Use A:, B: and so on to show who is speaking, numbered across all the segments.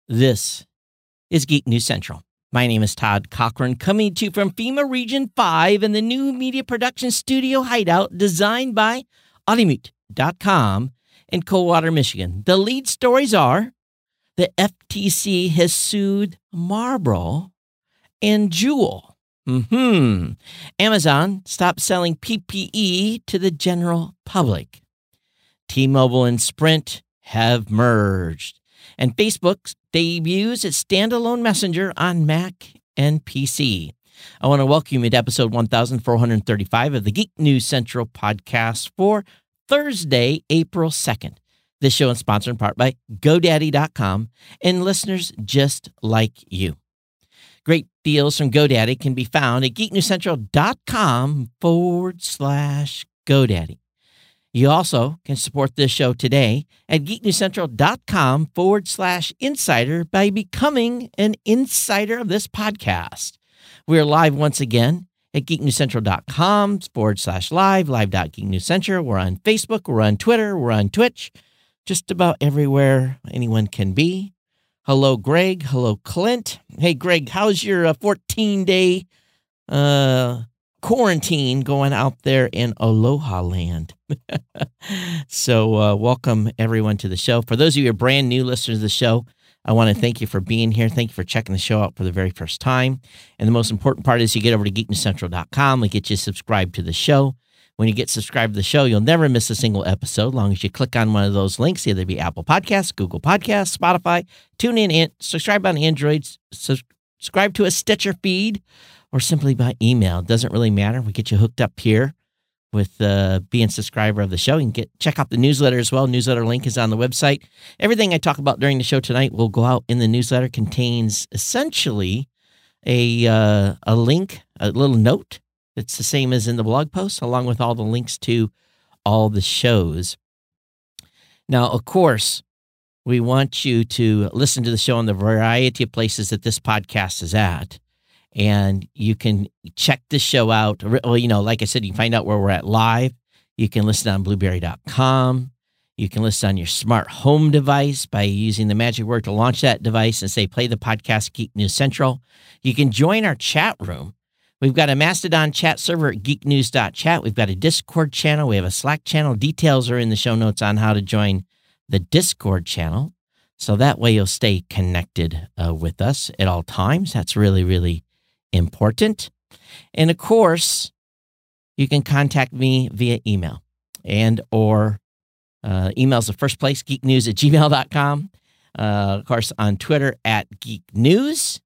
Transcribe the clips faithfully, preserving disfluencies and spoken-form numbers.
A: This is Geek News Central. My name is Todd Cochran, coming to you from FEMA Region five in the new media production studio hideout designed by Audimute dot com in Coldwater, Michigan. The lead stories are the F T C has sued Marlboro and Juul. Mm-hmm. Amazon stopped selling P P E to the general public. T-Mobile and Sprint have merged. And Facebook debuts its standalone messenger on Mac and P C. I want to welcome you to episode one thousand four hundred thirty-five of the Geek News Central podcast for Thursday, April second. This show is sponsored in part by GoDaddy dot com and listeners just like you. Great deals from GoDaddy can be found at geeknewscentral.com forward slash GoDaddy. You also can support this show today at geeknewscentral.com forward slash insider by becoming an insider of this podcast. We're live once again at geeknewscentral.com forward slash live, live.geeknewscentral. We're on Facebook, we're on Twitter, we're on Twitch, just about everywhere anyone can be. Hello, Greg. Hello, Clint. Hey, Greg, how's your uh, fourteen-day uh, quarantine going out there in Aloha Land? so uh, welcome, everyone, to the show. For those of you who are brand new listeners to the show, I want to thank you for being here. Thank you for checking the show out for the very first time. And the most important part is you get over to geek news central dot com. We get you subscribed to the show. When you get subscribed to the show, you'll never miss a single episode as long as you click on one of those links, either be Apple Podcasts, Google Podcasts, Spotify, TuneIn, and subscribe on Android, subscribe to a Stitcher feed, or simply by email. It doesn't really matter. We get you hooked up here with uh, being a subscriber of the show. You can get check out the newsletter as well. Newsletter link is on the website. Everything I talk about during the show tonight will go out in the newsletter. Contains essentially a uh, a link, a little note. It's the same as in the blog post, along with all the links to all the shows. Now, of course, we want you to listen to the show on the variety of places that this podcast is at. And you can check the show out. Well, you know, like I said, you can find out where we're at live. You can listen on blueberry dot com. You can listen on your smart home device by using the magic word to launch that device and say, play the podcast Geek News Central. You can join our chat room. We've got a Mastodon chat server at geek news dot chat. We've got a Discord channel. We have a Slack channel. Details are in the show notes on how to join the Discord channel. So that way you'll stay connected uh, with us at all times. That's really, really important. And of course, you can contact me via email and or uh, email's the first place, geeknews at gmail dot com. Uh, of course, on Twitter at geeknews.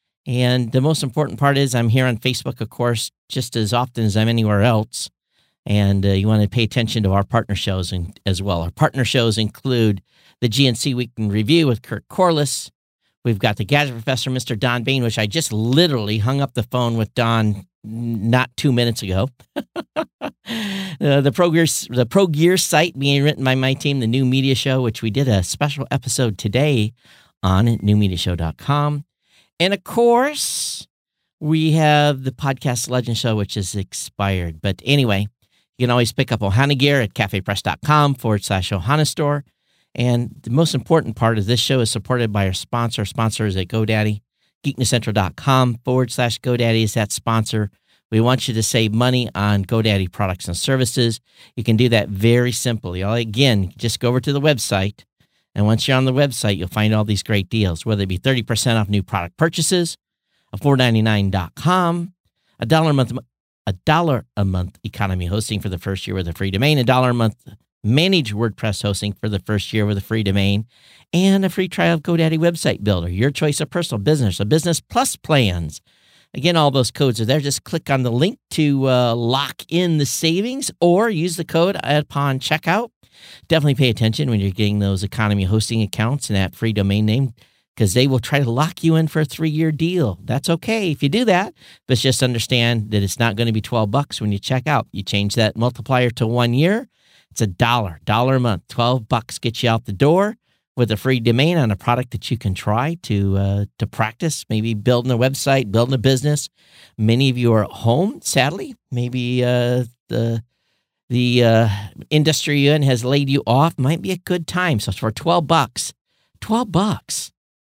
A: And the most important part is I'm here on Facebook, of course, just as often as I'm anywhere else. And uh, you want to pay attention to our partner shows in, as well. Our partner shows include the G N C Week in Review with Kurt Corliss. We've got the Gadget Professor, Mister Don Bain, which I just literally hung up the phone with Don not two minutes ago. uh, the Pro Gear, the Pro Gear site being written by my team, the New Media Show, which we did a special episode today on at new media show dot com. And of course, we have the Podcast Legend Show, which is expired. But anyway, you can always pick up Ohana gear at cafepress.com forward slash Ohana store. And the most important part of this show is supported by our sponsor. Sponsors at GoDaddy. geeknewscentral.com forward slash GoDaddy is that sponsor. We want you to save money on GoDaddy products and services. You can do that very simply. Again, just go over to the website. And once you're on the website, you'll find all these great deals, whether it be thirty percent off new product purchases, a four ninety-nine dot com, a dollar a month, a dollar a month economy hosting for the first year with a free domain, a dollar a month managed WordPress hosting for the first year with a free domain, and a free trial of GoDaddy Website Builder, your choice of personal business or business plus plans. Again, all those codes are there. Just click on the link to uh, lock in the savings or use the code upon checkout. Definitely pay attention when you're getting those economy hosting accounts and that free domain name, because they will try to lock you in for a three-year deal. That's okay if you do that, but just understand that it's not going to be twelve bucks when you check out. You change that multiplier to one year, it's a dollar, dollar a month. twelve bucks gets you out the door with a free domain on a product that you can try to uh, to practice, maybe building a website, building a business. Many of you are at home, sadly. Maybe uh, the the uh, industry you're in has laid you off. Might be a good time. So for twelve bucks, twelve bucks,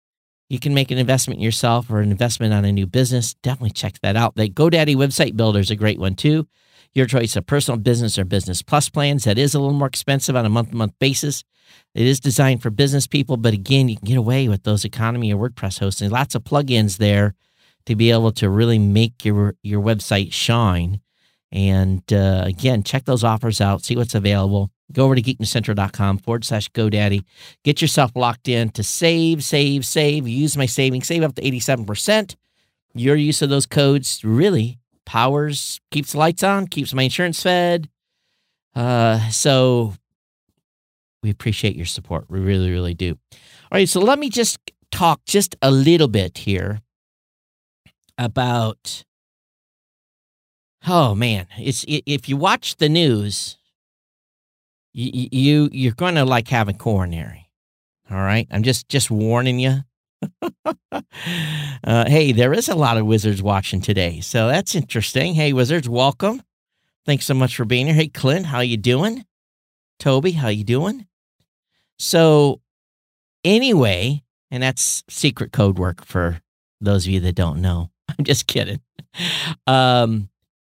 A: you can make an investment in yourself or an investment on a new business. Definitely check that out. The GoDaddy Website Builder is a great one too. Your choice of personal, business, or business plus plans. That is a little more expensive on a month-to-month basis. It is designed for business people, but again, you can get away with those economy or WordPress hosting. Lots of plugins there to be able to really make your, your website shine. And uh, again, check those offers out, see what's available. Go over to geeknewscentral.com forward slash GoDaddy. Get yourself locked in to save, save, save. Use my savings, save up to eighty-seven percent. Your use of those codes really powers, keeps the lights on, keeps my insurance fed. Uh, so we appreciate your support. We really, really do. All right, so let me just talk just a little bit here about, oh man, it's if you watch the news, you, you you're going to like have a coronary. All right, I'm just just warning you. uh, hey, there is a lot of Wizards watching today, so that's interesting. Hey, Wizards, welcome. Thanks so much for being here. Hey, Clint, how you doing? Toby, how you doing? So, anyway, and that's secret code work for those of you that don't know. I'm just kidding. Um,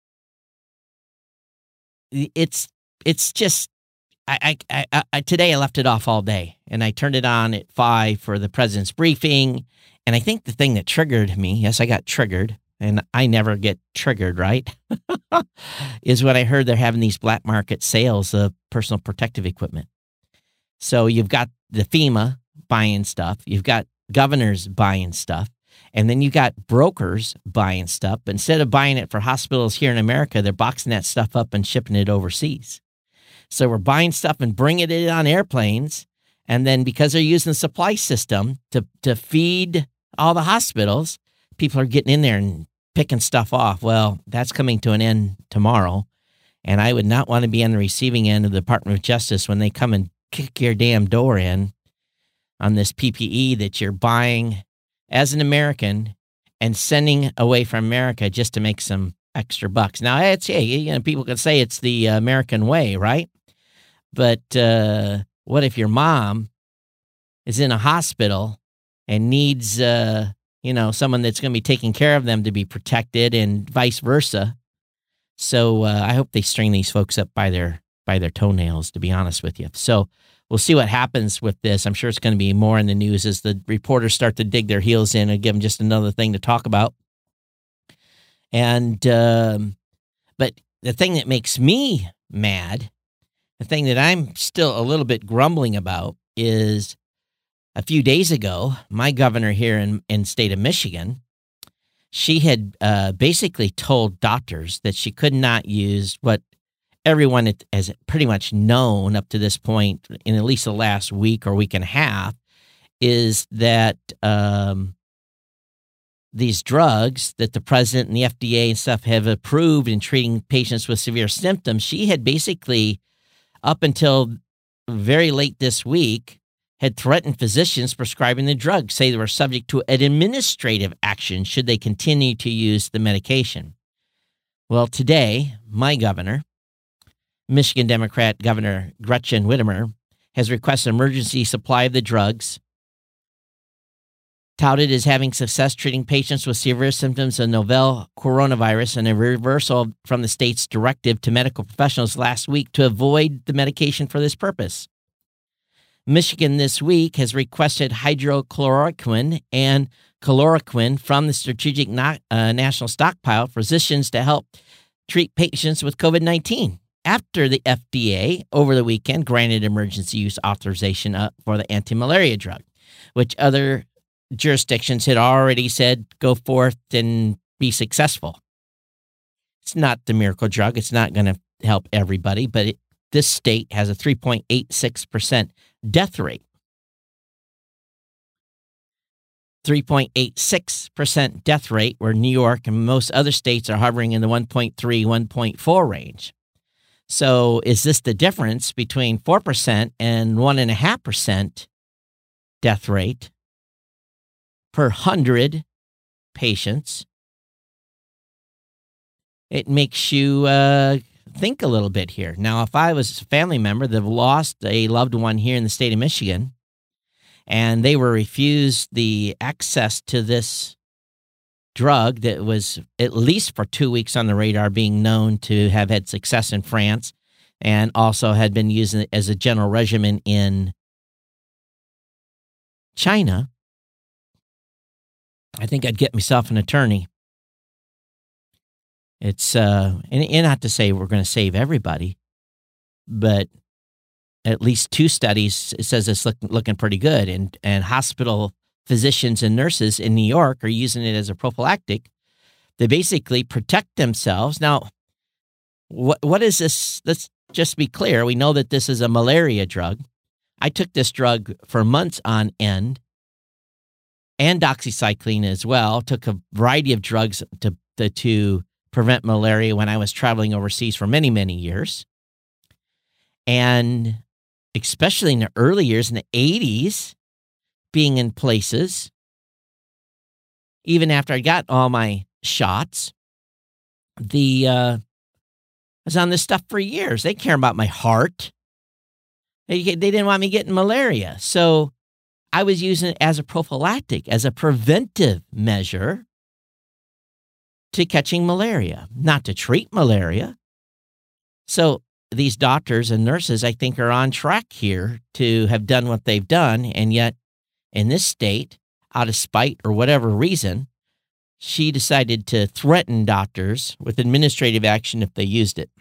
A: it's it's just. I, I, I, I, today I left it off all day, and I turned it on at five for the president's briefing. And I think the thing that triggered me, yes, I got triggered, and I never get triggered, right? is when I heard they're having these black market sales of personal protective equipment. So you've got the FEMA buying stuff, you've got governors buying stuff, and then you got brokers buying stuff. But instead of buying it for hospitals here in America, they're boxing that stuff up and shipping it overseas. So we're buying stuff and bringing it on airplanes, and then because they're using the supply system to to feed all the hospitals, people are getting in there and picking stuff off. Well, that's coming to an end tomorrow, and I would not want to be on the receiving end of the Department of Justice when they come and kick your damn door in on this P P E that you're buying as an American and sending away from America just to make some extra bucks. Now, it's, hey, you know, people can say it's the American way, right? But uh, what if your mom is in a hospital and needs, uh, you know, someone that's going to be taking care of them to be protected, and vice versa? So uh, I hope they string these folks up by their by their toenails, to be honest with you. So we'll see what happens with this. I'm sure it's going to be more in the news as the reporters start to dig their heels in and give them just another thing to talk about. And um, but the thing that makes me mad, the thing that I'm still a little bit grumbling about, is a few days ago, my governor here in, in state of Michigan, she had uh, basically told doctors that she could not use what everyone has pretty much known up to this point, in at least the last week or week and a half, is that um, these drugs that the president and the F D A and stuff have approved in treating patients with severe symptoms, she had basically, up until very late this week, had threatened physicians prescribing the drugs, say they were subject to an administrative action should they continue to use the medication. Well, today, my governor, Michigan Democrat Governor Gretchen Whitmer, has requested emergency supply of the drugs, touted as having success treating patients with severe symptoms of novel coronavirus, and a reversal from the state's directive to medical professionals last week to avoid the medication for this purpose. Michigan this week has requested hydrochloroquine and chloroquine from the Strategic Na- uh, National Stockpile for physicians to help treat patients with COVID nineteen, after the F D A over the weekend granted emergency use authorization uh, for the anti-malaria drug, which other jurisdictions had already said go forth and be successful. It's not the miracle drug. It's not going to help everybody, but it, this state has a three point eight six percent death rate. three point eight six percent death rate, where New York and most other states are hovering in the one point three, one point four range. So is this the difference between four percent and one point five percent death rate per one hundred patients? It makes you uh, think a little bit here. Now, if I was a family member that lost a loved one here in the state of Michigan, and they were refused the access to this drug that was at least for two weeks on the radar, being known to have had success in France and also had been used as a general regimen in China. I think I'd get myself an attorney. It's, uh, and, and not to say we're going to save everybody, but at least two studies, it says it's look, looking pretty good. And, and hospital physicians and nurses in New York are using it as a prophylactic. They basically protect themselves. Now, what what is this? Let's just be clear. We know that this is a malaria drug. I took this drug for months on end, and doxycycline as well. Took a variety of drugs to, to, to prevent malaria when I was traveling overseas for many, many years. And especially in the early years, in the eighties, being in places, even after I got all my shots, the uh, I was on this stuff for years. They care about my heart. They, they didn't want me getting malaria. So I was using it as a prophylactic, as a preventive measure to catching malaria, not to treat malaria. So these doctors and nurses, I think, are on track here to have done what they've done, and yet in this state, out of spite or whatever reason, she decided to threaten doctors with administrative action if they used it.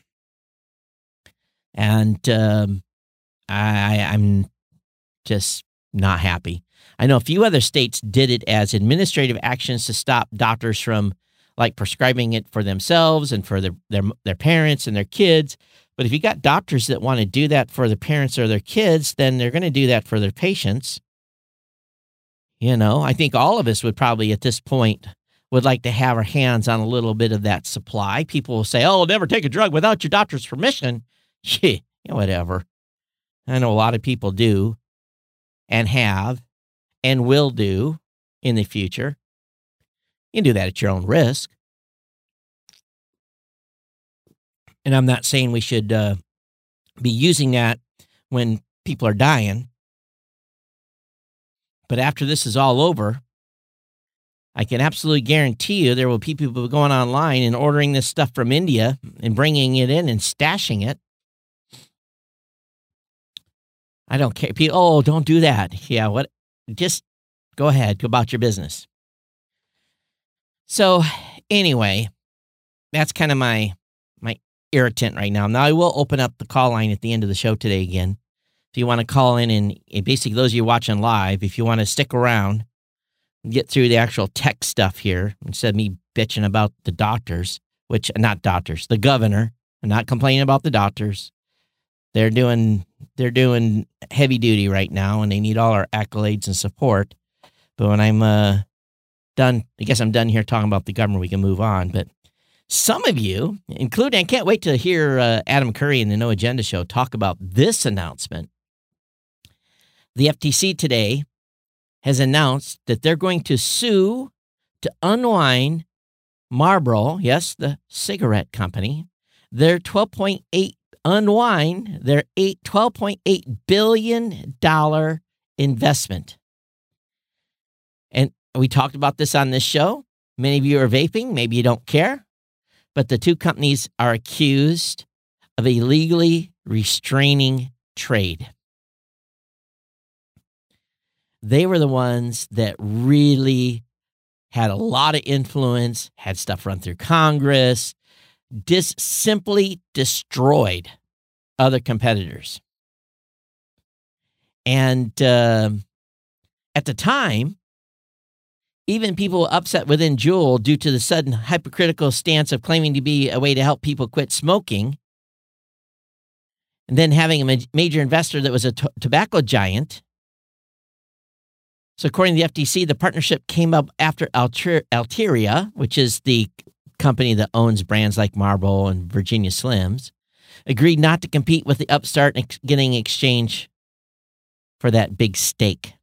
A: And um, I, I'm just not happy. I know a few other states did it as administrative actions to stop doctors from, like, prescribing it for themselves and for their their, their parents and their kids. But if you got doctors that want to do that for their parents or their kids, then they're going to do that for their patients. You know, I think all of us would probably at this point would like to have our hands on a little bit of that supply. People will say, oh, never take a drug without your doctor's permission. Yeah, whatever. I know a lot of people do and have and will do in the future. You can do that at your own risk. And I'm not saying we should uh, be using that when people are dying. But after this is all over, I can absolutely guarantee you there will be people going online and ordering this stuff from India and bringing it in and stashing it. I don't care. People, oh, don't do that. Yeah, what? Just go ahead. Go about your business. So anyway, that's kind of my my irritant right now. Now, I will open up the call line at the end of the show today again. If you want to call in and, and basically those of you watching live, if you want to stick around and get through the actual tech stuff here, instead of me bitching about the doctors, which, not doctors, the governor, I'm not complaining about the doctors. They're doing, they're doing heavy duty right now, and they need all our accolades and support. But when I'm uh, done, I guess I'm done here talking about the government, we can move on. But some of you, including, I can't wait to hear uh, Adam Curry in the No Agenda Show talk about this announcement. The F T C today has announced that they're going to sue to unwind Marlboro, yes, the cigarette company, their twelve point eight unwind their twelve point eight billion dollars investment. And we talked about this on this show. Many of you are vaping. Maybe you don't care. But the two companies are accused of illegally restraining trade. They were the ones that really had a lot of influence, had stuff run through Congress, dis- simply destroyed other competitors. And uh, at the time, even people upset within Juul due to the sudden hypocritical stance of claiming to be a way to help people quit smoking, and then having a ma- major investor that was a t- tobacco giant. So according to the F T C, the partnership came up after Alter- Alteria, which is the company that owns brands like Marlboro and Virginia Slims, agreed not to compete with the upstart and ex- getting exchange for that big stake.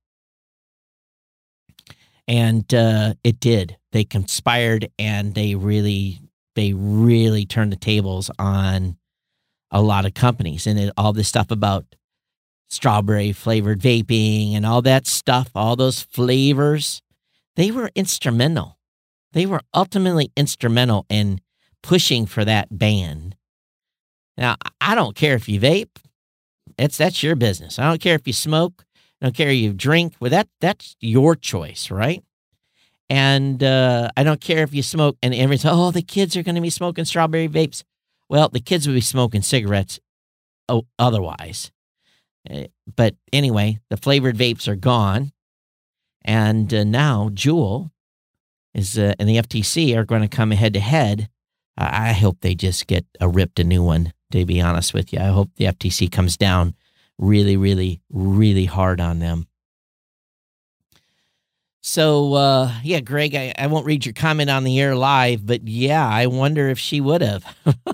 A: And uh, it did. They conspired, and they really, they really turned the tables on a lot of companies. And it, all this stuff about strawberry flavored vaping and all that stuff, all those flavors, they were instrumental. They were ultimately instrumental in pushing for that ban. Now, I don't care if you vape. It's that's your business. I don't care if you smoke. I don't care if you drink. Well, that that's your choice, right? And uh, I don't care if you smoke. And everyone's, oh, the kids are going to be smoking strawberry vapes. Well, the kids will be smoking cigarettes oh, otherwise. Uh, but anyway, the flavored vapes are gone. And uh, now Juul is uh, and the F T C are going to come head to head. I hope they just get a ripped a new one, to be honest with you. I hope the F T C comes down really, really, really hard on them. So, uh, yeah, Greg, I, I won't read your comment on the air live, but yeah, I wonder if she would have.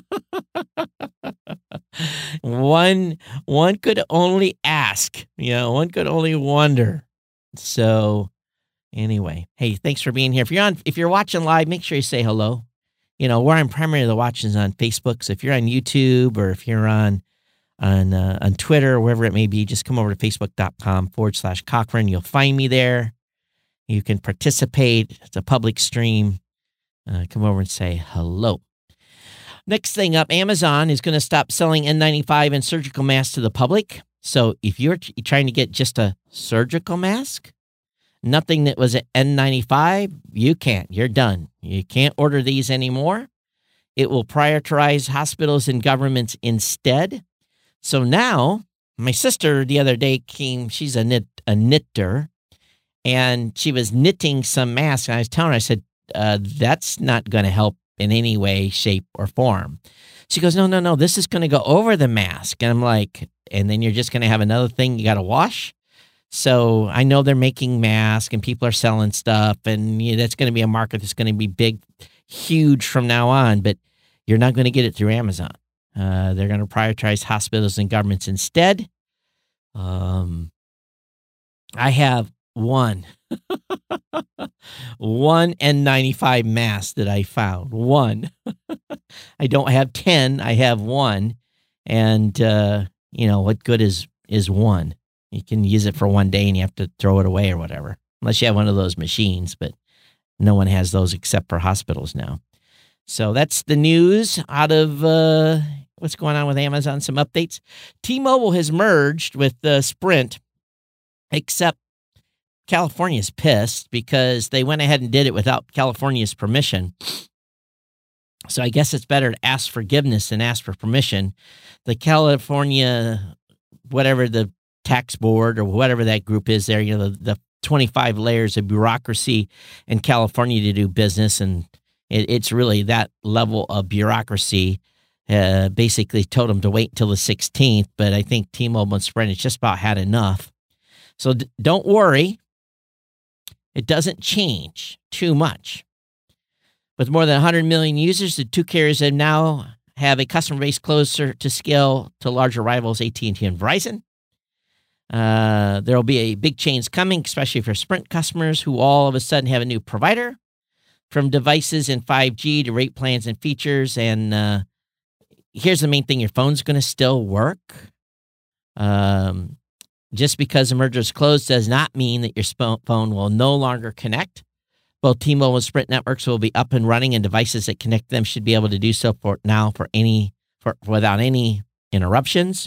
A: one, one could only ask, you know, one could only wonder. So, anyway, hey, thanks for being here. If you're on, if you're watching live, make sure you say hello. You know, where I'm primarily watching is on Facebook. So if you're on YouTube or if you're on on uh, on Twitter or wherever it may be, just come over to facebook.com forward slash Cochran. You'll find me there. You can participate. It's a public stream. Uh, come over and say hello. Next thing up, Amazon is going to stop selling N ninety-five and surgical masks to the public. So if you're t- trying to get just a surgical mask, nothing that was an N ninety-five, you can't. You're done. You can't order these anymore. It will prioritize hospitals and governments instead. So now, my sister the other day came, she's a knit a knitter, and she was knitting some masks. And I was telling her, I said, uh, that's not going to help in any way, shape, or form. She goes, no, no, no, this is going to go over the mask. And I'm like, and then you're just going to have another thing you got to wash? So I know they're making masks and people are selling stuff, and you know, that's going to be a market that's going to be big, huge from now on, but you're not going to get it through Amazon. Uh, they're going to prioritize hospitals and governments instead. Um, I have one, one N ninety-five mask that I found. One. I don't have ten. I have one. And, uh, you know, what good is, is one? You can use it for one day and you have to throw it away or whatever, unless you have one of those machines, but no one has those except for hospitals now. So that's the news out of uh, what's going on with Amazon. Some updates. T-Mobile has merged with uh, Sprint, except California's pissed because they went ahead and did it without California's permission. So I guess it's better to ask forgiveness than ask for permission. The California, whatever the tax board or whatever that group is there, you know, the, the twenty-five layers of bureaucracy in California to do business. And it, it's really that level of bureaucracy, uh, basically told them to wait until the sixteenth. But I think T-Mobile and Sprint has just about had enough. So d- don't worry. It doesn't change too much. With more than one hundred million users, the two carriers have now have a customer base closer to scale to larger rivals A T and T and Verizon. Uh, there will be a big change coming, especially for Sprint customers who all of a sudden have a new provider, from devices and five G to rate plans and features. And uh, here's the main thing. Your phone's going to still work. Um, just because the merger is closed does not mean that your sp- phone will no longer connect. Both T-Mobile and Sprint networks will be up and running, and devices that connect them should be able to do so for now for any for without any interruptions.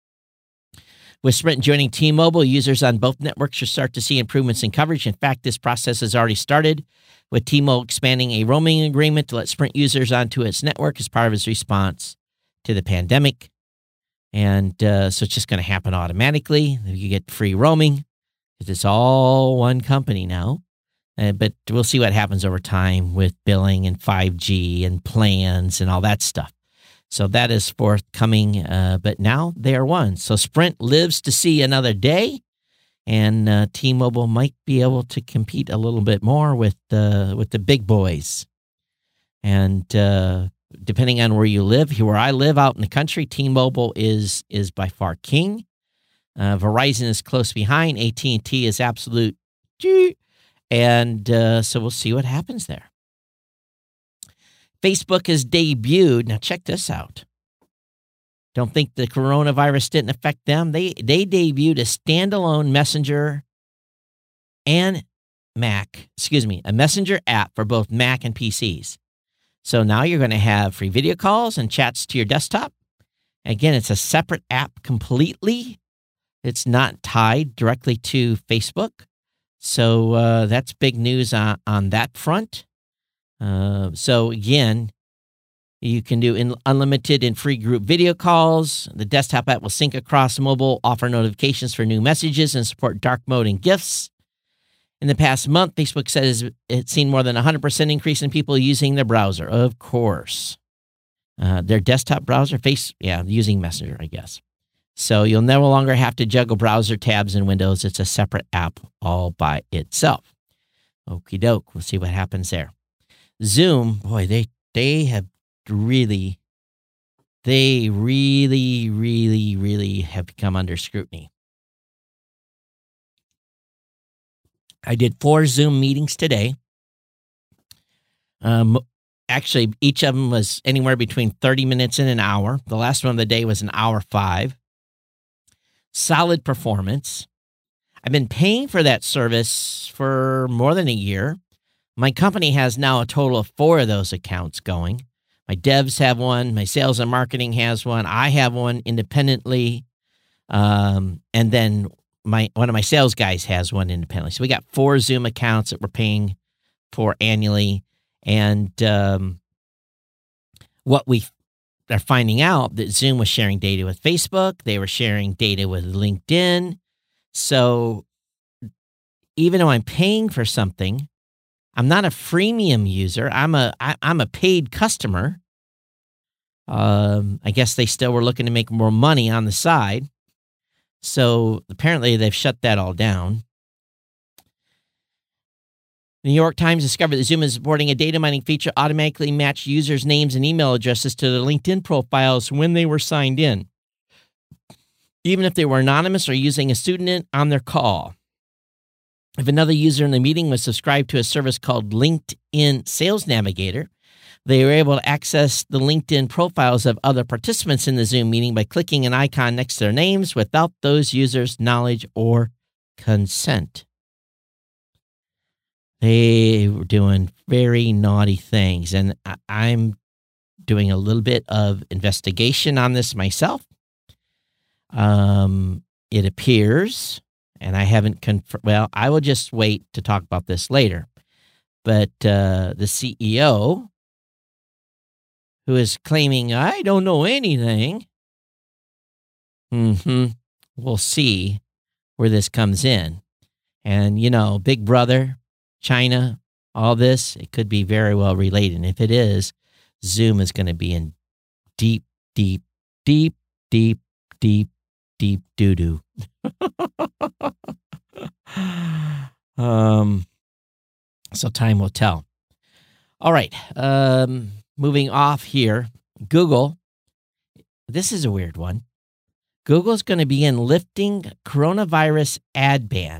A: With Sprint joining T-Mobile, users on both networks should start to see improvements in coverage. In fact, this process has already started, with T-Mobile expanding a roaming agreement to let Sprint users onto its network as part of its response to the pandemic. And uh, so it's just going to happen automatically. You get free roaming because it's all one company now. Uh, but we'll see what happens over time with billing and five G and plans and all that stuff. So that is forthcoming, uh, but now they are one. So Sprint lives to see another day, and uh, T-Mobile might be able to compete a little bit more with uh, with the big boys. And uh, depending on where you live, here where I live out in the country, T-Mobile is is by far king. Uh, Verizon is close behind. A T and T is absolute, and uh, so we'll see what happens there. Facebook has debuted, now check this out, Don't think the coronavirus didn't affect them. They they debuted a standalone Messenger and Mac, excuse me, a Messenger app for both Mac and P Cs. So now you're going to have free video calls and chats to your desktop. Again, it's a separate app completely. It's not tied directly to Facebook. So uh, that's big news on, on that front. Uh, so again, you can do in unlimited and free group video calls. The desktop app will sync across mobile, offer notifications for new messages, and support dark mode and GIFs. In the past month, Facebook says it's seen more than one hundred percent increase in people using their browser. Of course. Uh, their desktop browser, face, yeah, using Messenger, I guess. So you'll no longer have to juggle browser tabs in Windows. It's a separate app all by itself. Okie doke. We'll see what happens there. Zoom, boy, they they have really, they really, really, really have become under scrutiny. I did four Zoom meetings today. Um, actually, each of them was anywhere between thirty minutes and an hour. The last one of the day was an hour five. Solid performance. I've been paying for that service for more than a year. My company has now a total of four of those accounts going. My devs have one. My sales and marketing has one. I have one independently. Um, and then my one of my sales guys has one independently. So we got four Zoom accounts that we're paying for annually. And um, what we are finding out that Zoom was sharing data with Facebook. They were sharing data with LinkedIn. So even though I'm paying for something, I'm not a freemium user. I'm a I, I'm a paid customer. Um, I guess they still were looking to make more money on the side. So apparently they've shut that all down. The New York Times discovered that Zoom is supporting a data mining feature automatically matched users' names and email addresses to their LinkedIn profiles when they were signed in, even if they were anonymous or using a pseudonym on their call. If another user in the meeting was subscribed to a service called LinkedIn Sales Navigator, they were able to access the LinkedIn profiles of other participants in the Zoom meeting by clicking an icon next to their names without those users' knowledge or consent. They were doing very naughty things, and I- I'm doing a little bit of investigation on this myself. Um, it appears, and I haven't confirmed, well, I will just wait to talk about this later, but uh, the C E O, who is claiming, I don't know anything, mm-hmm, we'll see where this comes in. And, you know, Big Brother, China, all this, it could be very well related. And if it is, Zoom is going to be in deep, deep, deep, deep, deep, deep doo-doo. um, so time will tell. All right. Um, moving off here, Google. This is a weird one. Google's going to begin lifting coronavirus ad ban.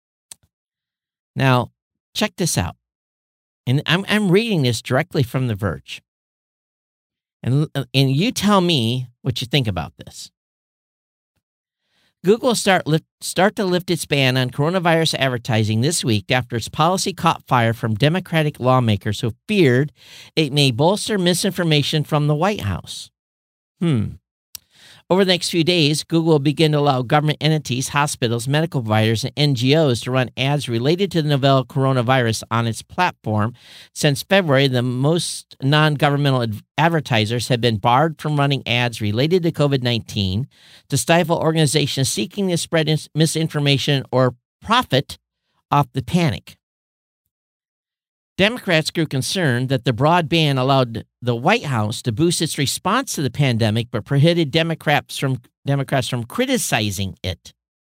A: Now, check this out. And I'm I'm reading this directly from The Verge. And, and you tell me what you think about this. Google start lift, start to lift its ban on coronavirus advertising this week after its policy caught fire from Democratic lawmakers who feared it may bolster misinformation from the White House. Hmm. Over the next few days, Google will begin to allow government entities, hospitals, medical providers, and N G Os to run ads related to the novel coronavirus on its platform. Since February, the most non-governmental ad- advertisers have been barred from running ads related to COVID nineteen to stifle organizations seeking to spread ins- misinformation or profit off the panic. Democrats grew concerned that the broad ban allowed the White House to boost its response to the pandemic, but prohibited Democrats from Democrats from criticizing it.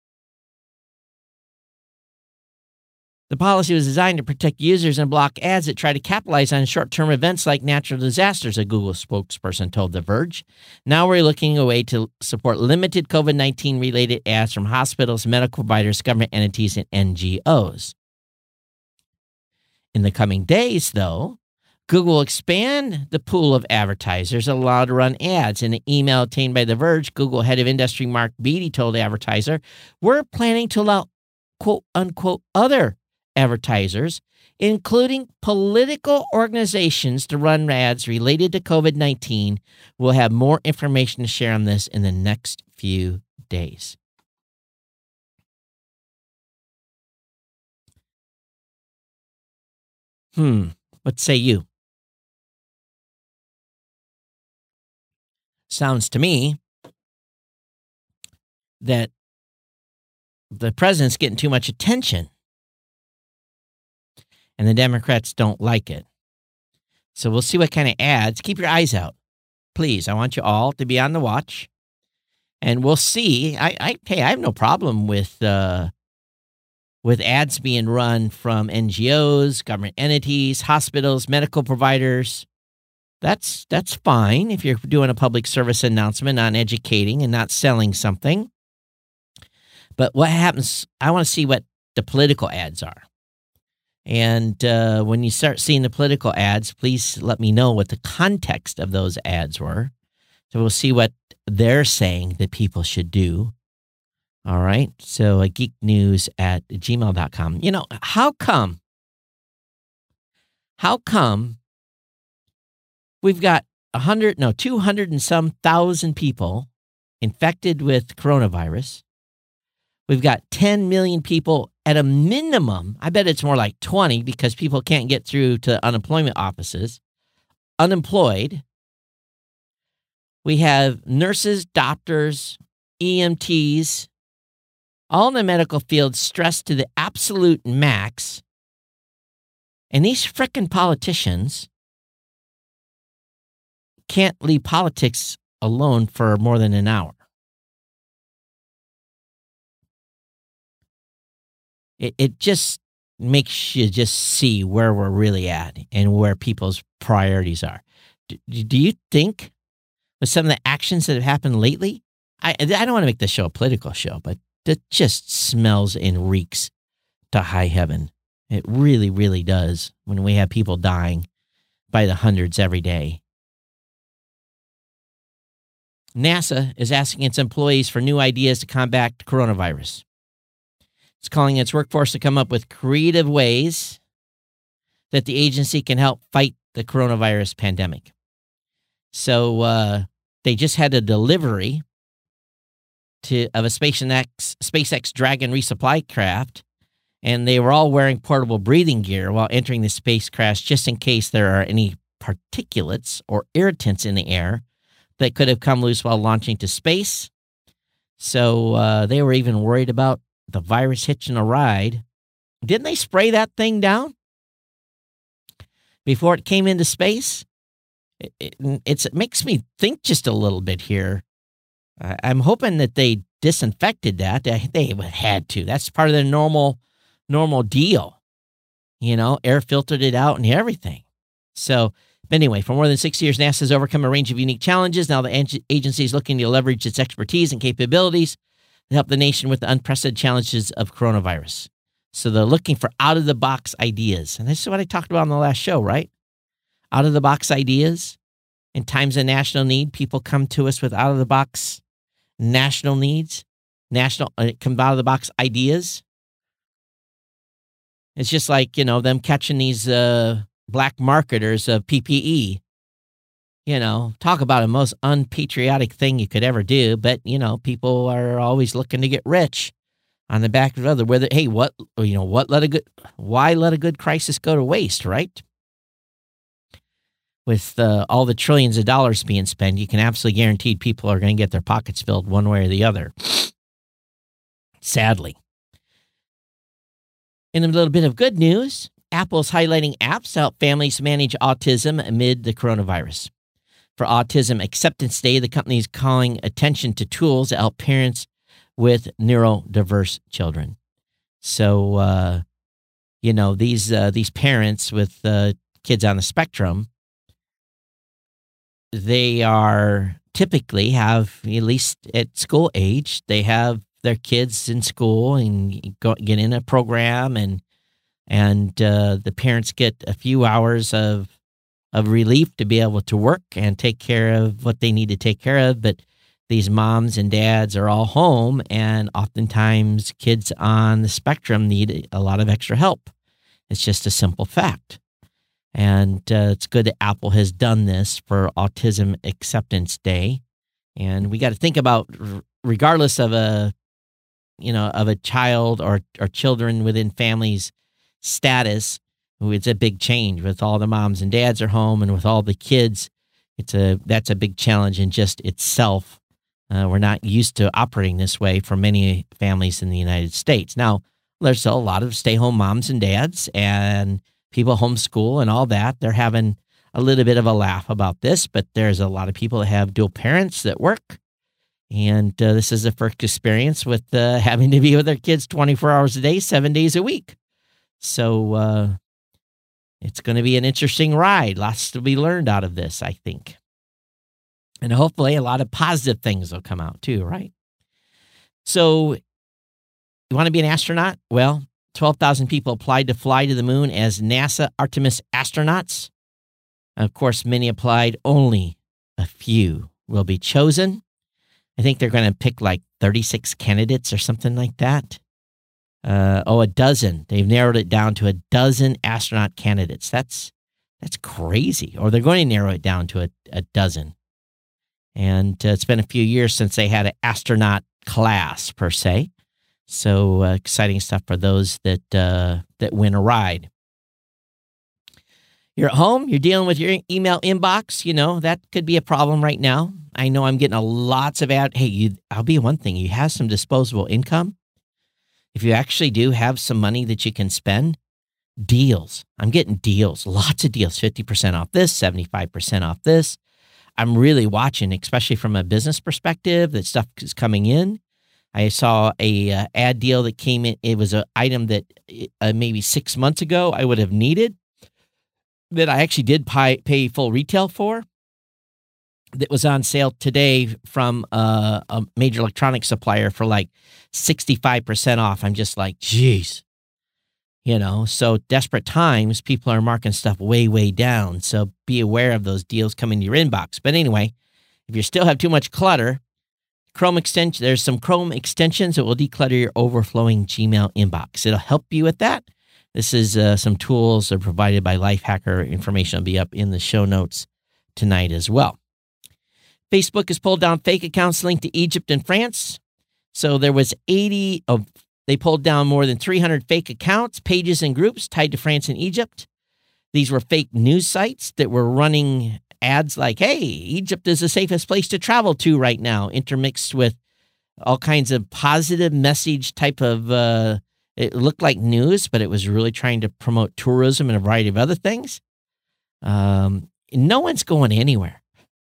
A: The policy was designed to protect users and block ads that try to capitalize on short-term events like natural disasters, a Google spokesperson told The Verge. Now we're looking a way to support limited COVID nineteen related ads from hospitals, medical providers, government entities, and N G Os. In the coming days, though, Google will expand the pool of advertisers allowed to run ads. In an email obtained by The Verge, Google head of industry Mark Beatty told advertiser, "We're planning to allow, quote unquote, other advertisers, including political organizations, to run ads related to COVID nineteen. We'll have more information to share on this in the next few days." Hmm. What say you? Sounds to me that the president's getting too much attention and the Democrats don't like it. So we'll see what kind of ads. Keep your eyes out, please. I want you all to be on the watch, and we'll see. I, I hey, I have no problem with uh, with ads being run from N G Os, government entities, hospitals, medical providers. That's that's fine if you're doing a public service announcement on educating and not selling something. But what happens, I want to see what the political ads are. And uh, when you start seeing the political ads, please let me know what the context of those ads were. So we'll see what they're saying that people should do. All right. So uh, geek news at gmail dot com. You know, how come, how come we've got one hundred, no, two hundred and some thousand people infected with coronavirus? We've got ten million people at a minimum. I bet it's more like twenty because people can't get through to unemployment offices. Unemployed. We have nurses, doctors, E M Ts, all in the medical field stressed to the absolute max. And these frickin' politicians can't leave politics alone for more than an hour. It, it just makes you just see where we're really at and where people's priorities are. Do, do you think with some of the actions that have happened lately, I, I don't want to make this show a political show, but it just smells and reeks to high heaven. It really, really does when we have people dying by the hundreds every day. NASA is asking its employees for new ideas to combat coronavirus. It's calling its workforce to come up with creative ways that the agency can help fight the coronavirus pandemic. So uh, they just had a delivery to of a SpaceX, SpaceX Dragon resupply craft, and they were all wearing portable breathing gear while entering the spacecraft just in case there are any particulates or irritants in the air that could have come loose while launching to space. So uh, they were even worried about the virus hitching a ride. Didn't they spray that thing down before it came into space? It, it, it's, it makes me think just a little bit here. Uh, I'm hoping that they disinfected that. They, they had to. That's part of their normal, normal deal. You know, air filtered it out and everything. So, anyway, for more than six years, NASA has overcome a range of unique challenges. Now the agency is looking to leverage its expertise and capabilities to help the nation with the unprecedented challenges of coronavirus. So they're looking for out-of-the-box ideas. And this is what I talked about on the last show, right? Out-of-the-box ideas. In times of national need, people come to us with out-of-the-box national needs, national, uh, come out-of-the-box ideas. It's just like, you know, them catching these uh, black marketers of P P E. You know, talk about a most unpatriotic thing you could ever do. But, you know, people are always looking to get rich on the back of other. Whether, hey, what, you know, what let a good, why let a good crisis go to waste, right? With uh, all the trillions of dollars being spent, you can absolutely guarantee people are going to get their pockets filled one way or the other. Sadly. In a little bit of good news, Apple's highlighting apps to help families manage autism amid the coronavirus. For Autism Acceptance Day, the company is calling attention to tools that help parents with neurodiverse children. So, uh, you know, these uh, these parents with uh, kids on the spectrum, they are typically have, at least at school age, they have their kids in school and go, get in a program, and and uh, the parents get a few hours of of relief to be able to work and take care of what they need to take care of. But these moms and dads are all home, and oftentimes kids on the spectrum need a lot of extra help. It's just a simple fact. And uh, it's good that Apple has done this for Autism Acceptance Day. And we got to think about, regardless of a, you know, of a child or, or children within families' status, it's a big change with all the moms and dads are home and with all the kids. It's a, that's a big challenge in just itself. Uh, we're not used to operating this way for many families in the United States. Now, there's a lot of stay-home moms and dads and people homeschool and all that. They're having a little bit of a laugh about this, but there's a lot of people that have dual parents that work. And uh, this is the first experience with uh, having to be with their kids twenty-four hours a day, seven days a week. So uh, it's going to be an interesting ride. Lots to be learned out of this, I think. And hopefully a lot of positive things will come out too, right? So you want to be an astronaut? Well, twelve thousand people applied to fly to the moon as NASA Artemis astronauts. Of course, many applied. Only a few will be chosen. I think they're going to pick like thirty-six candidates or something like that. Uh, oh, a dozen. They've narrowed it down to a dozen astronaut candidates. That's that's crazy. Or they're going to narrow it down to a, a dozen. And uh, it's been a few years since they had an astronaut class, per se. So uh, exciting stuff for those that uh, that win a ride. You're at home, you're dealing with your email inbox, you know, that could be a problem right now. I know I'm getting a lots of ad. Hey, you, I'll be one thing. You have some disposable income. If you actually do have some money that you can spend, deals. I'm getting deals, lots of deals, fifty percent off this, seventy-five percent off this. I'm really watching, especially from a business perspective, that stuff is coming in. I saw a uh, ad deal that came in. It was an item that uh, maybe six months ago I would have needed, that I actually did pay, pay full retail for, that was on sale today from uh, a major electronics supplier for like sixty-five percent off. I'm just like, geez. You know, so desperate times, people are marking stuff way, way down. So be aware of those deals coming to your inbox. But anyway, if you still have too much clutter, Chrome extension, there's some Chrome extensions that will declutter your overflowing Gmail inbox. It'll help you with that. This is uh, some tools that are provided by Lifehacker. Information will be up in the show notes tonight as well. Facebook has pulled down fake accounts linked to Egypt and France. So there was eighty of They pulled down more than three hundred fake accounts, pages, and groups tied to France and Egypt. These were fake news sites that were running ads like, hey, Egypt is the safest place to travel to right now, intermixed with all kinds of positive message type of, uh, it looked like news, but it was really trying to promote tourism and a variety of other things. Um, no one's going anywhere.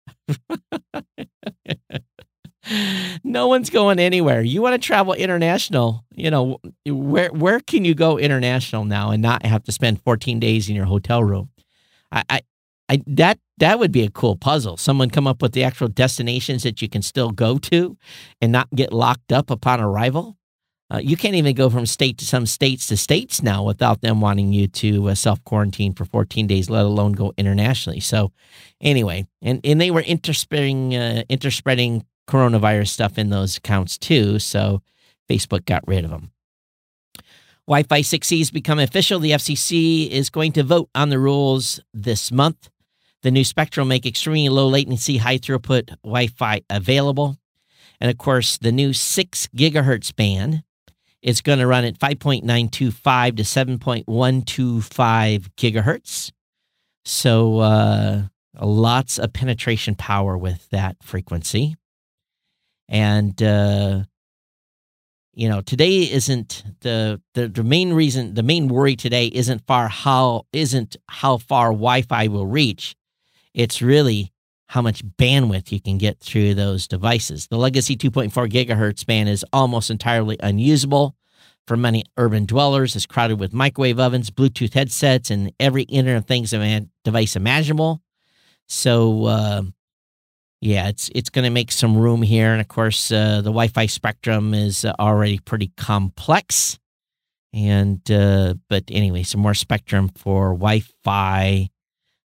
A: No one's going anywhere. You want to travel international, you know, where where can you go international now and not have to spend fourteen days in your hotel room? I, I, I that that would be a cool puzzle. Someone come up with the actual destinations that you can still go to and not get locked up upon arrival. Uh, you can't even go from state to some states to states now without them wanting you to uh, self-quarantine for fourteen days, let alone go internationally. So anyway, and, and they were interspreading, uh, interspreading coronavirus stuff in those accounts too, so Facebook got rid of them. Wi-Fi six E has become official. The F C C is going to vote on the rules this month. The new spectrum will make extremely low latency, high throughput Wi-Fi available. And of course, the new six gigahertz band is going to run at five point nine two five to seven point one two five gigahertz. So uh, lots of penetration power with that frequency. And, uh, you know, today isn't the, the, the main reason, the main worry today isn't far how, isn't how far Wi-Fi will reach. It's really how much bandwidth you can get through those devices. The legacy two point four gigahertz band is almost entirely unusable for many urban dwellers. It's crowded with microwave ovens, Bluetooth headsets, and every Internet of Things device imaginable. So, uh, yeah, it's it's going to make some room here. And, of course, uh, the Wi-Fi spectrum is uh, already pretty complex. And uh, but anyway, some more spectrum for Wi-Fi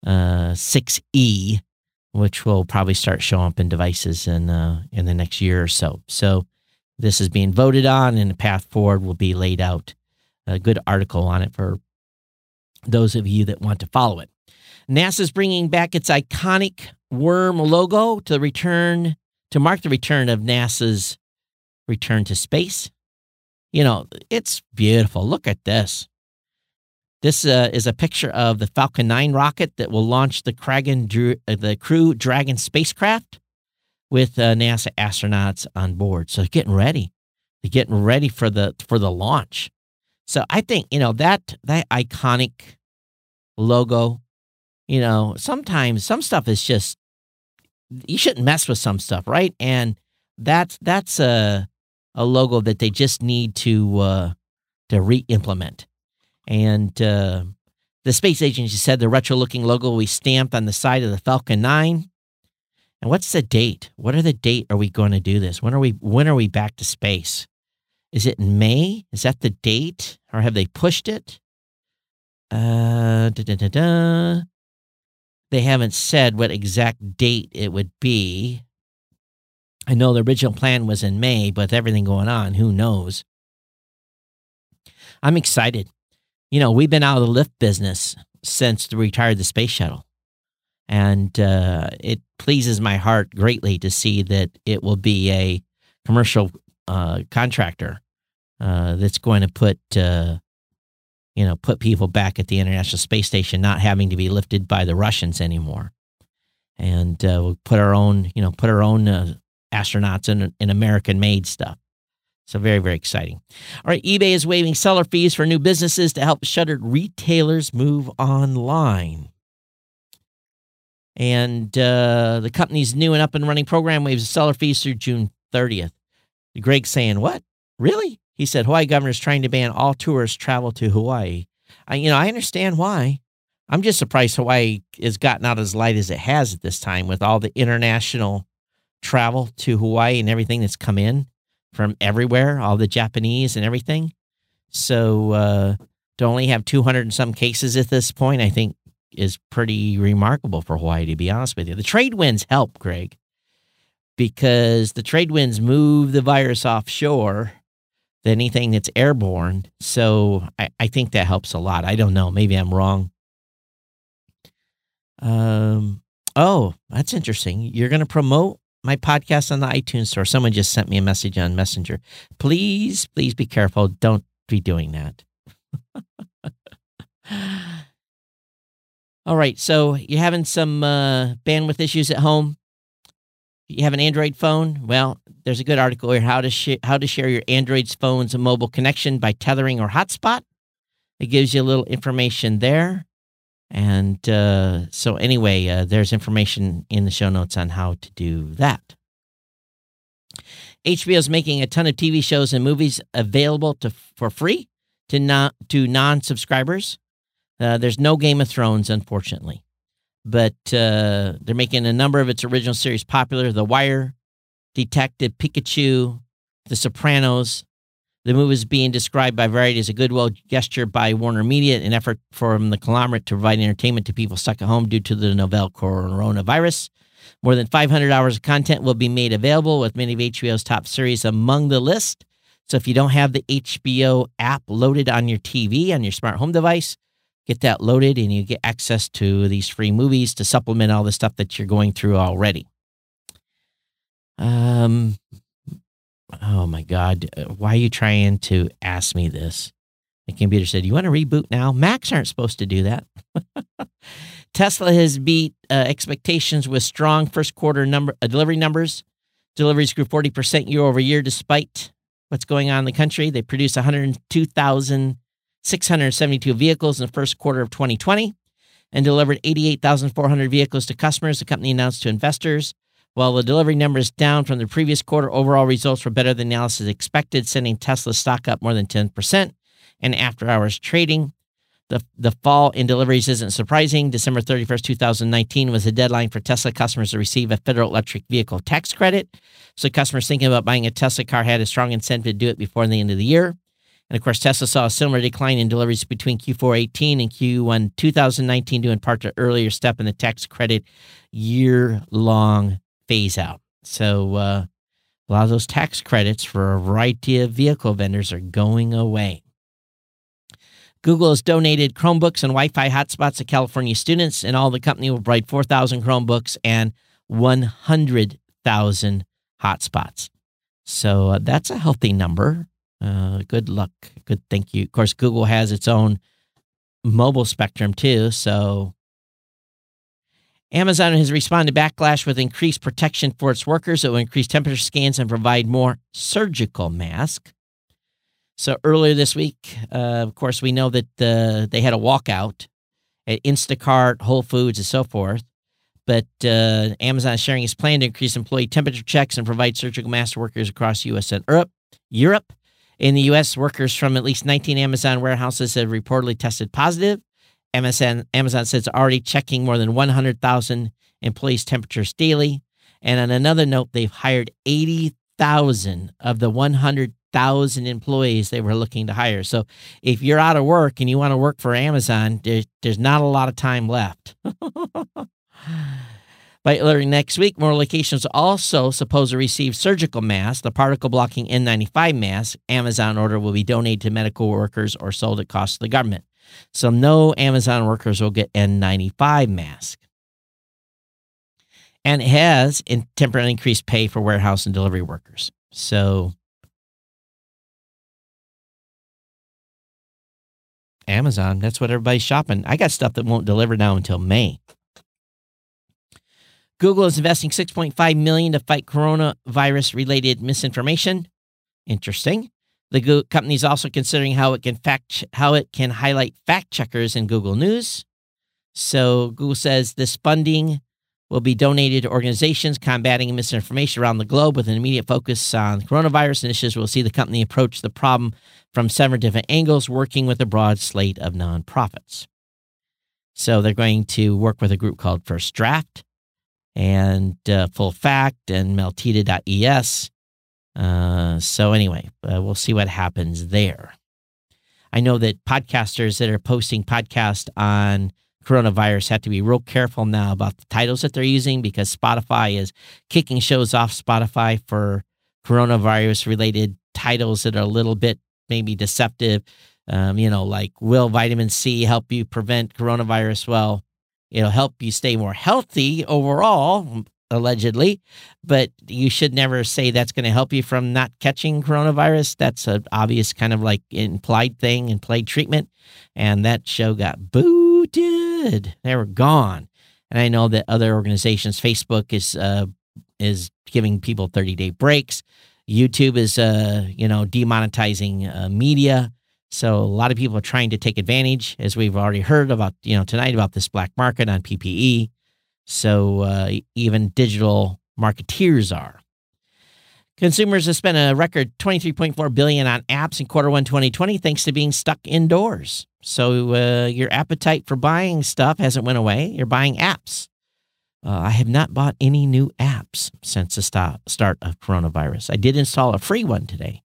A: uh, six E, which will probably start showing up in devices in uh, in the next year or so. So this is being voted on, and the path forward will be laid out. A good article on it for those of you that want to follow it. NASA's bringing back its iconic worm logo to return to mark the return of NASA's return to space. You know, it's beautiful. Look at this. This uh, is a picture of the Falcon nine rocket that will launch the, Kraken, uh, the Crew Dragon spacecraft with uh, NASA astronauts on board. So they're getting ready. They're getting ready for the for the launch. So I think, you know, that that iconic logo, you know, sometimes some stuff is just, you shouldn't mess with some stuff, right? And that's that's a a logo that they just need to uh, to re-implement. And uh, the space agency said the retro-looking logo will be stamped on the side of the Falcon nine. And what's the date? What are the date are we going to do this? When are we when are we back to space? Is it in May? Is that the date? Or have they pushed it? Uh, da, da, da, da. They haven't said what exact date it would be. I know the original plan was in May, but with everything going on, who knows? I'm excited. You know, we've been out of the lift business since we retired the space shuttle. And uh, it pleases my heart greatly to see that it will be a commercial uh, contractor uh, that's going to put, uh, you know, put people back at the International Space Station, not having to be lifted by the Russians anymore. And uh, we'll put our own, you know, put our own uh, astronauts in, in American-made stuff. So very, very exciting. All right, eBay is waiving seller fees for new businesses to help shuttered retailers move online. And uh, the company's new and up-and-running program waives seller fees through June thirtieth. Greg's saying, what? Really? He said, Hawaii governor is trying to ban all tourists travel to Hawaii. I, you know, I understand why. I'm just surprised Hawaii has gotten out as light as it has at this time with all the international travel to Hawaii and everything that's come in from everywhere, all the Japanese and everything. So uh, to only have two hundred and some cases at this point, I think is pretty remarkable for Hawaii, to be honest with you. The trade winds help, Greg, because the trade winds move the virus offshore than anything that's airborne. So I, I think that helps a lot. I don't know. Maybe I'm wrong. Um. Oh, that's interesting. You're going to promote my podcast on the iTunes store. Someone just sent me a message on Messenger. Please, please be careful. Don't be doing that. All right. So you're having some uh, bandwidth issues at home. You have an Android phone? Well, there's a good article here, how to, sh- how to share your Android's phone's mobile connection by tethering or hotspot. It gives you a little information there. And uh, so anyway, uh, there's information in the show notes on how to do that. H B O is making a ton of T V shows and movies available to for free to, non, to non-subscribers. Uh, there's no Game of Thrones, unfortunately. But uh, they're making a number of its original series popular. The Wire, Detective Pikachu, The Sopranos. The movie is being described by Variety as a goodwill gesture by Warner Media, an effort from the conglomerate to provide entertainment to people stuck at home due to the novel coronavirus. More than five hundred hours of content will be made available, with many of H B O's top series among the list. So if you don't have the H B O app loaded on your T V, on your smart home device, get that loaded and you get access to these free movies to supplement all the stuff that you're going through already. Um... Oh, my God. Why are you trying to ask me this? The computer said, you want to reboot now? Macs aren't supposed to do that. Tesla has beat uh, expectations with strong first quarter number uh, delivery numbers. Deliveries grew forty percent year over year despite what's going on in the country. They produced one hundred two thousand six hundred seventy-two vehicles in the first quarter of twenty twenty and delivered eighty-eight thousand four hundred vehicles to customers, the company announced to investors. While the delivery number is down from the previous quarter, overall results were better than analysis expected, sending Tesla's stock up more than ten percent. And after-hours trading, the the fall in deliveries isn't surprising. December thirty-first, twenty nineteen was the deadline for Tesla customers to receive a federal electric vehicle tax credit. So customers thinking about buying a Tesla car had a strong incentive to do it before the end of the year. And, of course, Tesla saw a similar decline in deliveries between Q four eighteen and Q one twenty nineteen, due in part to earlier step in the tax credit year-long phase-out. So uh, a lot of those tax credits for a variety of vehicle vendors are going away. Google has donated Chromebooks and Wi-Fi hotspots to California students, and all the company will provide four thousand Chromebooks and one hundred thousand hotspots. So uh, that's a healthy number. Uh, good luck. Good thank you. Of course, Google has its own mobile spectrum too. So Amazon has responded to backlash with increased protection for its workers. It will increase temperature scans and provide more surgical masks. So earlier this week, uh, of course, we know that uh, they had a walkout at Instacart, Whole Foods, and so forth. But uh, Amazon is sharing its plan to increase employee temperature checks and provide surgical mask to workers across U S and Europe. Europe. In the U S, workers from at least nineteen Amazon warehouses have reportedly tested positive. Amazon, Amazon says it's already checking more than one hundred thousand employees' temperatures daily. And on another note, they've hired eighty thousand of the one hundred thousand employees they were looking to hire. So if you're out of work and you want to work for Amazon, there's, there's not a lot of time left. By early next week, more locations also supposed to receive surgical masks. The particle-blocking N ninety-five mask Amazon order will be donated to medical workers or sold at cost to the government. So no Amazon workers will get N ninety-five masks. And it has in temporarily increased pay for warehouse and delivery workers. So Amazon, that's what everybody's shopping. I got stuff that won't deliver now until May. Google is investing six point five million dollars to fight coronavirus-related misinformation. Interesting. The Go- company is also considering how it can fact how it can highlight fact checkers in Google News. So Google says this funding will be donated to organizations combating misinformation around the globe with an immediate focus on coronavirus initiatives. We'll see the company approach the problem from several different angles, working with a broad slate of nonprofits. So they're going to work with a group called First Draft and uh, Full Fact and Meltita dot E S. Uh, so anyway, uh, we'll see what happens there. I know that podcasters that are posting podcasts on coronavirus have to be real careful now about the titles that they're using, because Spotify is kicking shows off Spotify for coronavirus-related titles that are a little bit maybe deceptive. Um, you know, like, will vitamin C help you prevent coronavirus? Well, it'll help you stay more healthy overall, allegedly, but you should never say that's going to help you from not catching coronavirus. That's an obvious kind of like implied thing, implied treatment. And that show got booted. They were gone. And I know that other organizations, Facebook is uh, is giving people thirty-day breaks. YouTube is, uh, you know, demonetizing uh, media. So a lot of people are trying to take advantage, as we've already heard about, you know, tonight about this black market on P P E. So uh, even digital marketeers are. Consumers have spent a record twenty-three point four billion dollars on apps in quarter one twenty twenty, thanks to being stuck indoors. So uh, your appetite for buying stuff hasn't went away. You're buying apps. Uh, I have not bought any new apps since the start start of coronavirus. I did install a free one today.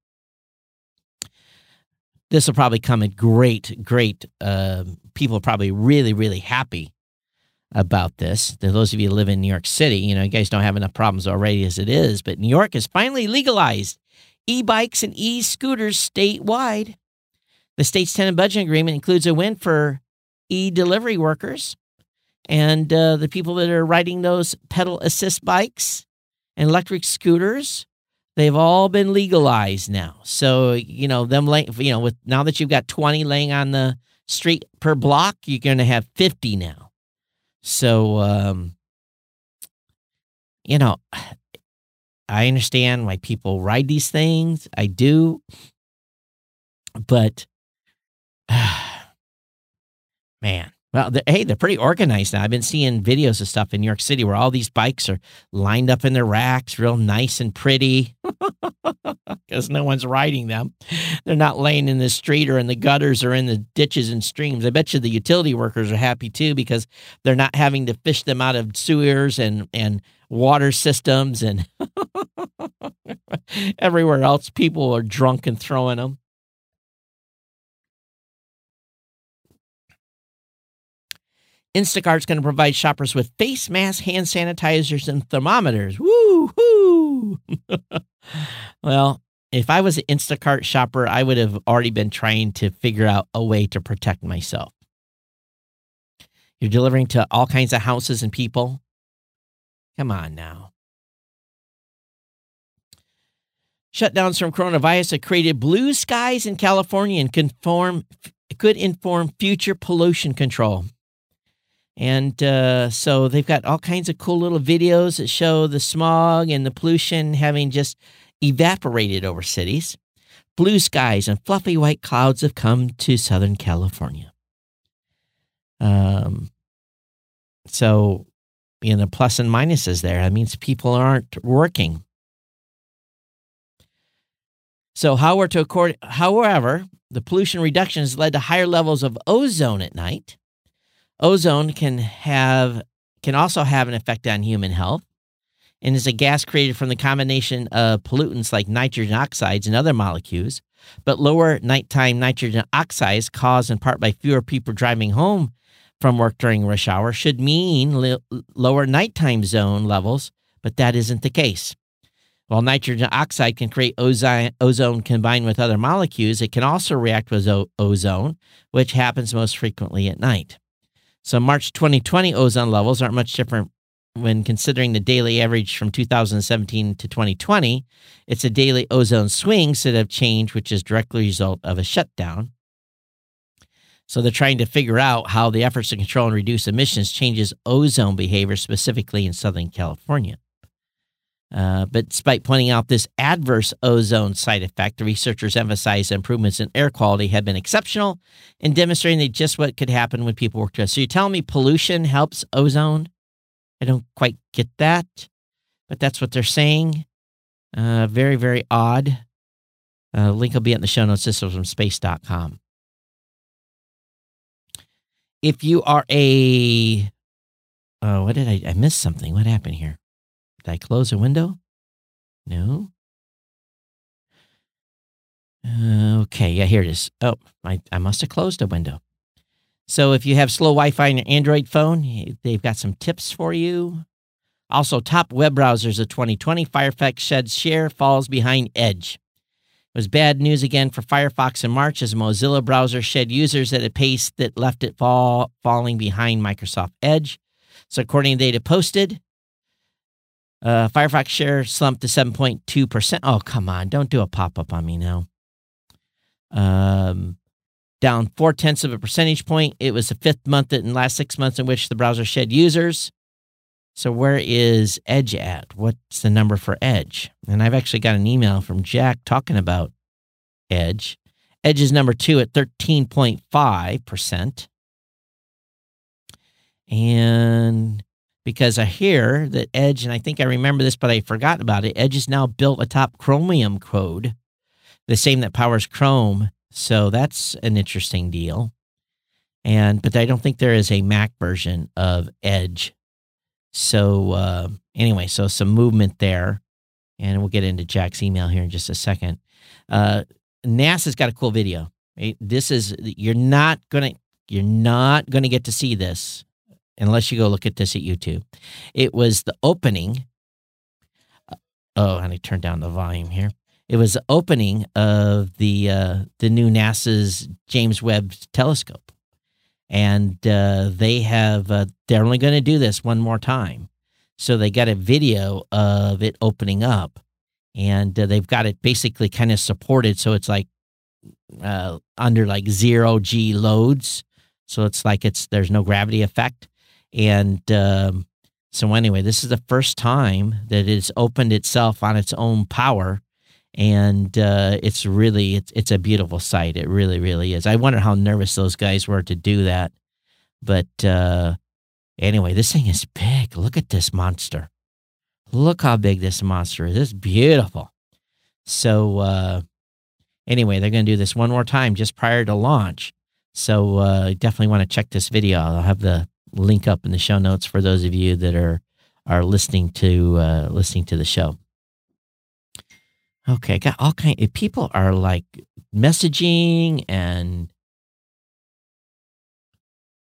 A: This will probably come at great, great, uh, people are probably really, really happy about this. Those of you who live in New York City, you know, you guys don't have enough problems already as it is, but New York has finally legalized e-bikes and e-scooters statewide. The state's tenant budget agreement includes a win for e-delivery workers and uh, the people that are riding those pedal assist bikes and electric scooters. They've all been legalized now. So, you know, them, lay, you know, with now that you've got twenty laying on the street per block, you're going to have fifty now. So, um, you know, I understand why people ride these things. I do. But, man. Well, hey, they're pretty organized now. I've been seeing videos of stuff in New York City where all these bikes are lined up in their racks, real nice and pretty, because no one's riding them. They're not laying in the street or in the gutters or in the ditches and streams. I bet you the utility workers are happy, too, because they're not having to fish them out of sewers and, and water systems and everywhere else. People are drunk and throwing them. Instacart's going to provide shoppers with face masks, hand sanitizers, and thermometers. Woo hoo! Well, if I was an Instacart shopper, I would have already been trying to figure out a way to protect myself. You're delivering to all kinds of houses and people. Come on now. Shutdowns from coronavirus have created blue skies in California and conform, could inform future pollution control. And uh, so they've got all kinds of cool little videos that show the smog and the pollution having just evaporated over cities. Blue skies and fluffy white clouds have come to Southern California. Um, so, you know, plus and minuses there. That means people aren't working. So, however, to accord, however, the pollution reduction has led to higher levels of ozone at night. Ozone can have can also have an effect on human health, and is a gas created from the combination of pollutants like nitrogen oxides and other molecules. But lower nighttime nitrogen oxides, caused in part by fewer people driving home from work during rush hour, should mean li- lower nighttime zone levels, but that isn't the case. While nitrogen oxide can create ozone, ozone combined with other molecules, it can also react with o- ozone, which happens most frequently at night. So March twenty twenty ozone levels aren't much different when considering the daily average from two thousand seventeen to twenty twenty. It's a daily ozone swings that have changed, which is directly a result of a shutdown. So they're trying to figure out how the efforts to control and reduce emissions changes ozone behavior, specifically in Southern California. Uh, but despite pointing out this adverse ozone side effect, the researchers emphasized improvements in air quality have been exceptional in demonstrating that just what could happen when people work together. So you're telling me pollution helps ozone? I don't quite get that, but that's what they're saying. Uh, very, very odd. Uh, link will be in the show notes. This was from space dot com. If you are a... Oh, what did I... I missed something. What happened here? Did I close a window? No. Uh, okay, yeah, here it is. Oh, I, I must have closed a window. So if you have slow Wi-Fi on your Android phone, they've got some tips for you. Also, top web browsers of twenty twenty, Firefox sheds share, falls behind Edge. It was bad news again for Firefox in March as Mozilla browser shed users at a pace that left it fall, falling behind Microsoft Edge. So according to data posted, Uh, Firefox share slumped to seven point two percent. Oh, come on. Don't do a pop-up on me now. Um, down four-tenths of a percentage point. It was the fifth month in the last six months in which the browser shed users. So where is Edge at? What's the number for Edge? And I've actually got an email from Jack talking about Edge. Edge is number two at thirteen point five percent. And... because I hear that Edge, and I think I remember this, but I forgot about it, Edge has now built atop Chromium code, the same that powers Chrome. So that's an interesting deal. And but I don't think there is a Mac version of Edge. So uh, anyway, so some movement there. And we'll get into Jack's email here in just a second. Uh, NASA's got a cool video. Right? This is, you're not going to, you're not going to get to see this unless you go look at this at YouTube. It was the opening. Oh, and I turned down the volume here. It was the opening of the uh, the new NASA's James Webb Telescope. And uh, they have, uh, they're only going to do this one more time. So they got a video of it opening up. And uh, they've got it basically kind of supported. So it's like uh, under like zero G loads. So it's like it's there's no gravity effect. And um, so anyway, this is the first time that it's opened itself on its own power. And uh, it's really, it's, it's a beautiful sight. It really, really is. I wonder how nervous those guys were to do that. But uh, anyway, this thing is big. Look at this monster. Look how big this monster is. It's beautiful. So uh, anyway, they're going to do this one more time just prior to launch. So uh, definitely want to check this video. I'll have the link up in the show notes for those of you that are are listening to uh, listening to the show. Okay, got all kind. If people are like messaging and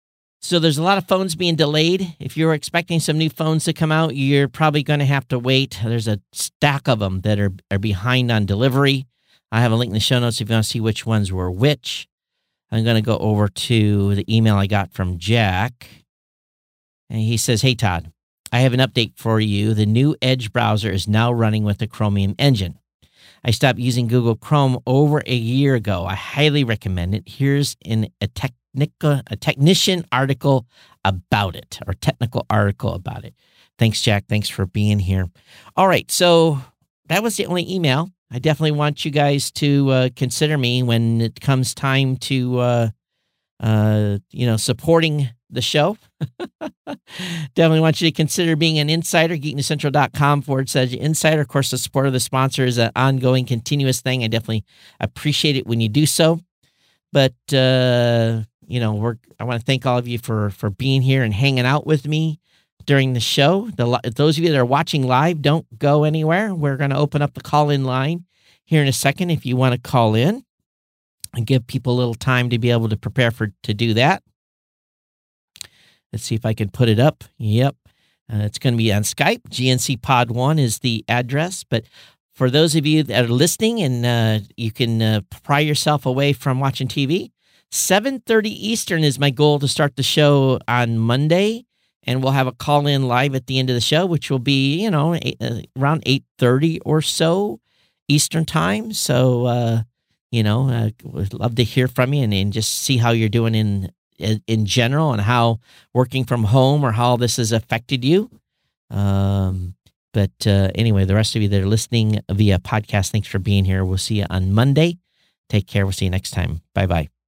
A: So there's a lot of phones being delayed. If you're expecting some new phones to come out, you're probably going to have to wait. There's a stack of them that are, are behind on delivery. I have a link in the show notes if you want to see which ones were which. I'm going to go over to the email I got from Jack. And he says, hey, Todd, I have an update for you. The new Edge browser is now running with the Chromium engine. I stopped using Google Chrome over a year ago. I highly recommend it. Here's an, a, technical, a technician article about it, or technical article about it. Thanks, Jack. Thanks for being here. All right, so that was the only email. I definitely want you guys to uh, consider me when it comes time to, uh, uh, you know, supporting the show. Definitely want you to consider being an insider. geeknewscentral.com forward slash insider. Of course, the support of the sponsor is an ongoing, continuous thing. I definitely appreciate it when you do so. But, uh, you know, we're, I want to thank all of you for, for being here and hanging out with me during the show. The, those of you that are watching live, don't go anywhere. We're going to open up the call-in line here in a second if you want to call in and give people a little time to be able to prepare for to do that. Let's see if I can put it up. Yep. Uh, it's going to be on Skype. G N C Pod one is the address. But for those of you that are listening and uh, you can uh, pry yourself away from watching T V, seven thirty Eastern is my goal to start the show on Monday. And we'll have a call-in live at the end of the show, which will be, you know, eight, uh, around eight thirty or so Eastern time. So, uh, you know, uh, would love to hear from you and, and just see how you're doing in in general and how working from home or how this has affected you. Um, but uh, anyway, the rest of you that are listening via podcast, thanks for being here. We'll see you on Monday. Take care. We'll see you next time. Bye-bye.